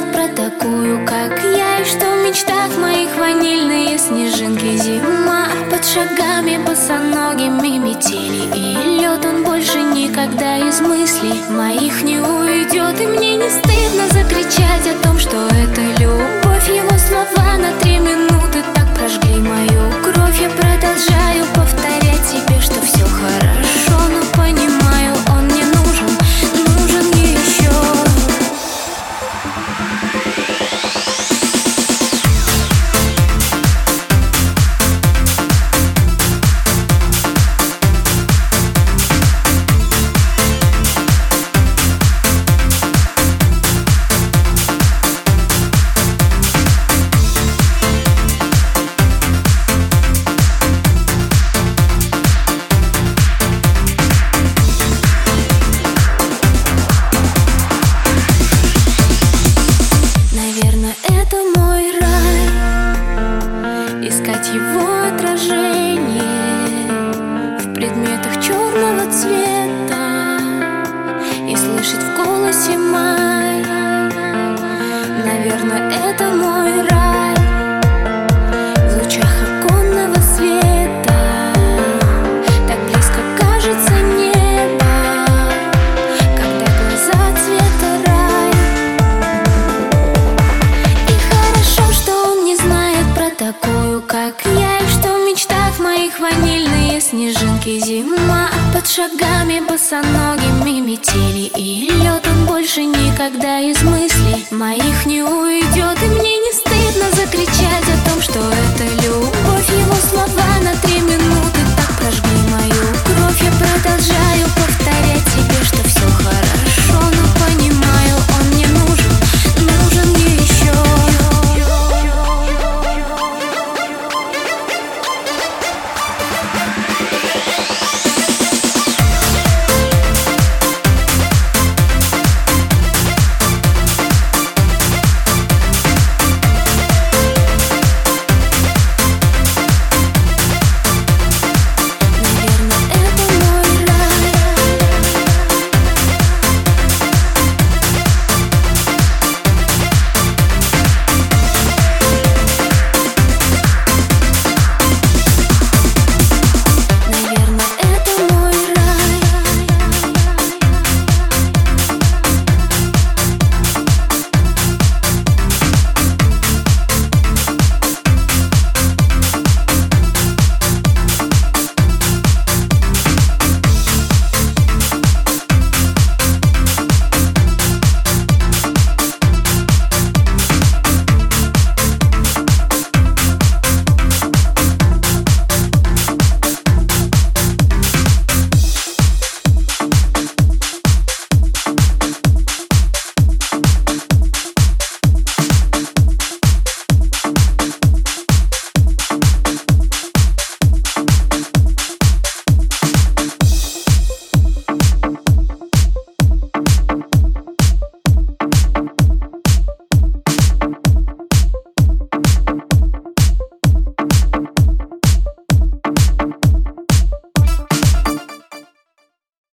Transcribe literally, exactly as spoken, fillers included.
знает про такую, как я, и что в мечтах моих ванильные снежинки. Зима под шагами босоногими метели, и лед он больше никогда из мыслей моих не уйдет. И мне не стыдно закричать о том, что это любовь. Его слова на три минуты так прожгли мою кровь. Я продолжаю повторять себе, что все хорошо, но понимаю, он мне нужен, нужен еще. Искать его отражение в предметах черного цвета и слышать в голосе май. Наверное, это мой рай в лучах оконного света. Так близко кажется небо, когда глаза цвета рай. И хорошо, что он не знает про такую, как я, и что в мечтах моих ванильные снежинки. Зима под шагами босоногими метели, и лед он больше никогда из мыслей моих не уйдет. И мне не стыдно закричать о том, что это любовь. Его слова на три минуты так прожгли мою кровь. Я продолжаю